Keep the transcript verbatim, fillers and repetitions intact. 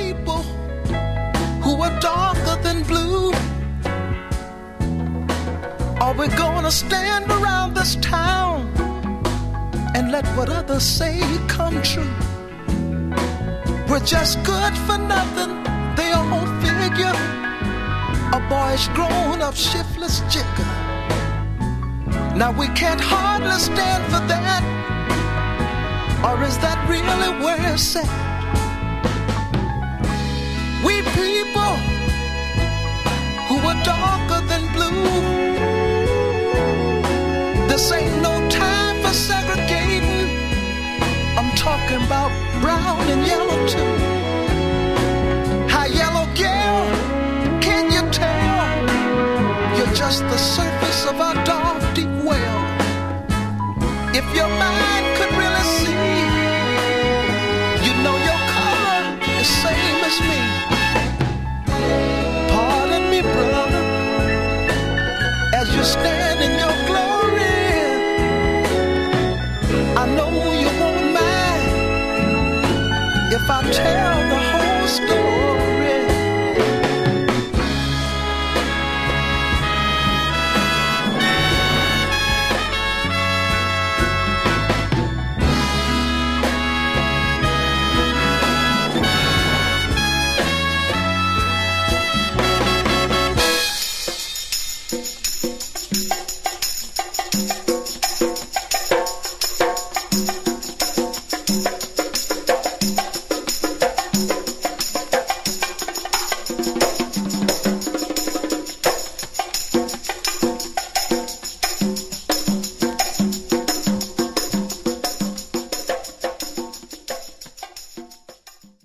people who are darker than blue. Are we gonna stand around this town and let what others say come true? We're just good for nothing, they all figure. A boyish grown-up shiftless jigger. Now we can't hardly stand for that. Or is that really where it's at? We people who are darker than blue. This ain't no time for segregating. I'm talking about brown and yellow too. Hi, yellow girl, can you tell? You're just the surface of our dark, deep well. If your mind could really see, you know your color is same as me. Pardon me, brother, as you stand in your glory. I know you won't mind if I tell the whole story.